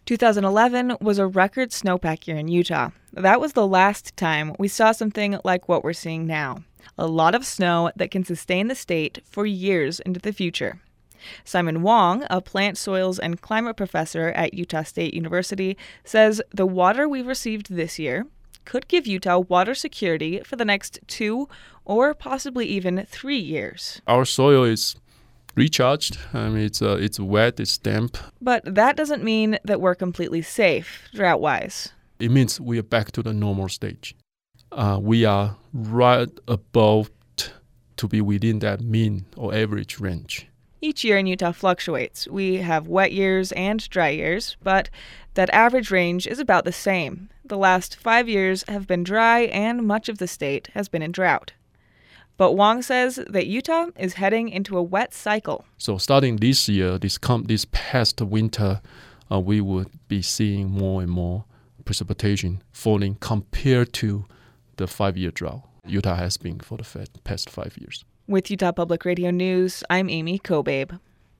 2011 was a record snowpack year in Utah. That was the last time we saw something like what we're seeing now. A lot of snow that can sustain the state for years into the future. Simon Wong, a plant, soils, and climate professor at Utah State University, says the water we've received this year could give Utah water security for the next 2 or possibly even 3 years. Our soil is recharged. It's wet, it's damp. But that doesn't mean that we're completely safe, drought-wise. It means we are back to the normal stage. We are right above to be within that mean or average range. Each year in Utah fluctuates. We have wet years and dry years, but that average range is about the same. The last 5 years have been dry and much of the state has been in drought. But Wong says that Utah is heading into a wet cycle. So starting this year, this past winter, we would be seeing more and more precipitation falling compared to the 5-year drought Utah has been for the past 5 years. With Utah Public Radio News, I'm Amy Kobabe.